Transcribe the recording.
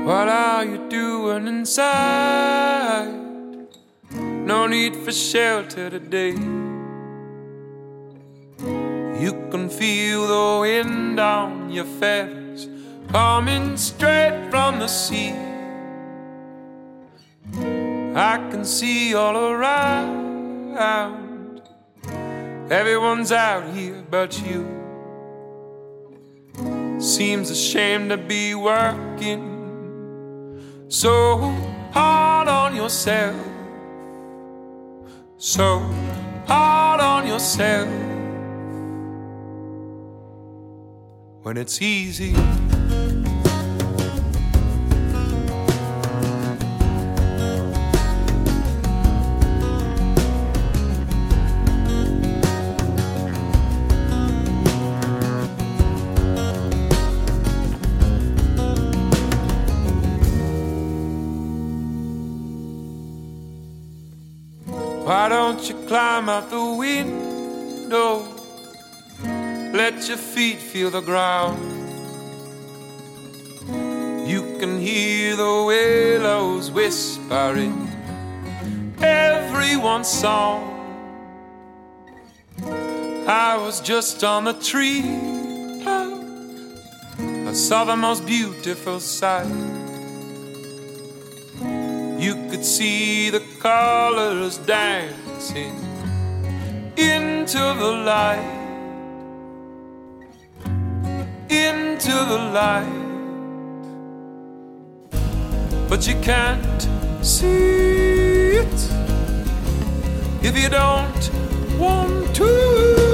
What are you doing inside? No need for shelter today. You can feel the wind on your feathers coming straight from the sea. I can see all around, everyone's out here but you. Seems a shame to be working so hard on yourself, so hard on yourself, when it's easy. Why don't you climb out the window? Let your feet feel the ground. You can hear the willows whispering everyone's song. I was just on the tree top. I saw the most beautiful sight. You could see the colors dancing into the light, into the light. But you can't see it if you don't want to.